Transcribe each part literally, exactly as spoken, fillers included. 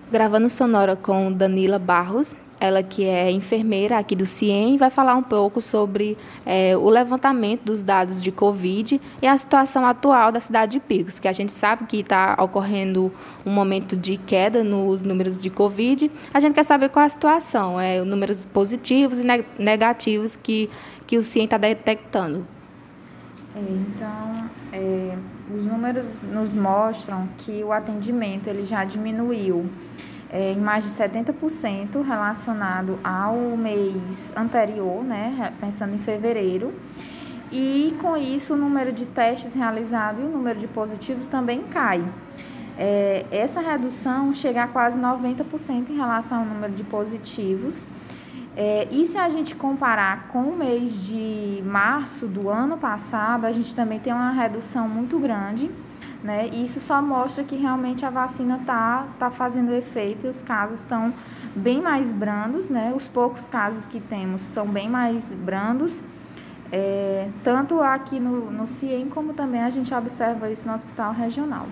Gravando sonora com Danila Barros, ela que é enfermeira aqui do CIEM, vai falar um pouco sobre é, o levantamento dos dados de Covid e a situação atual da cidade de Picos, que a gente sabe que está ocorrendo um momento de queda nos números de Covid. A gente quer saber qual é a situação, é, os números positivos e negativos que, que o CIEM está detectando. É, então, é, os números nos mostram que o atendimento ele já diminuiu é, em mais de setenta por cento relacionado ao mês anterior, né, pensando em fevereiro. E com isso o número de testes realizados e o número de positivos também cai. É, essa redução chega a quase noventa por cento em relação ao número de positivos. É, e se a gente comparar com o mês de março do ano passado, a gente também tem uma redução muito grande, né? E isso só mostra que realmente a vacina está tá fazendo efeito e os casos estão bem mais brandos, né? Os poucos casos que temos são bem mais brandos, é, tanto aqui no, no CIEM, como também a gente observa isso no hospital regional.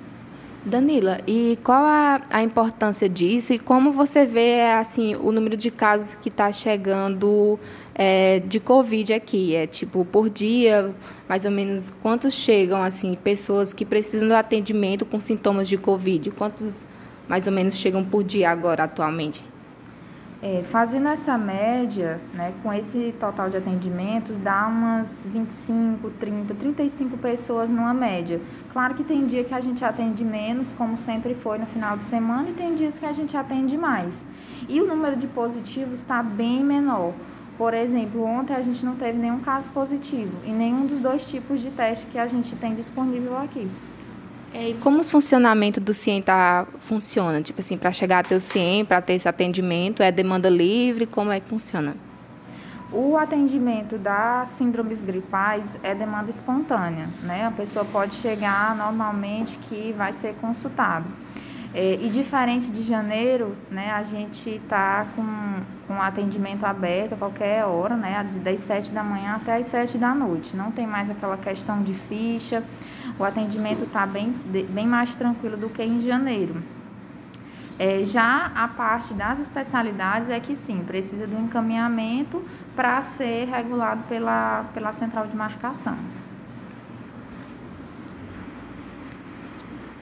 Danila, e qual a, a importância disso e como você vê assim o número de casos que está chegando é, de Covid aqui? É tipo por dia, mais ou menos quantos chegam assim pessoas que precisam do atendimento com sintomas de Covid? Quantos mais ou menos chegam por dia agora atualmente? É, fazendo essa média, né, com esse total de atendimentos, dá umas vinte e cinco, trinta, trinta e cinco pessoas numa média. Claro que tem dia que a gente atende menos, como sempre foi no final de semana, e tem dias que a gente atende mais. E o número de positivos está bem menor. Por exemplo, ontem a gente não teve nenhum caso positivo em nenhum dos dois tipos de teste que a gente tem disponível aqui. É, e como o funcionamento do CIEM tá, funciona? Tipo assim, para chegar até o CIEM, para ter esse atendimento, é demanda livre? Como é que funciona? O atendimento das síndromes gripais é demanda espontânea, né? A pessoa pode chegar normalmente que vai ser consultado. É, e diferente de janeiro, né, a gente está com, com atendimento aberto a qualquer hora, né, das sete da manhã até as sete da noite. Não tem mais aquela questão de ficha, o atendimento está bem, bem mais tranquilo do que em janeiro. É, já a parte das especialidades é que sim, precisa do encaminhamento para ser regulado pela, pela central de marcação.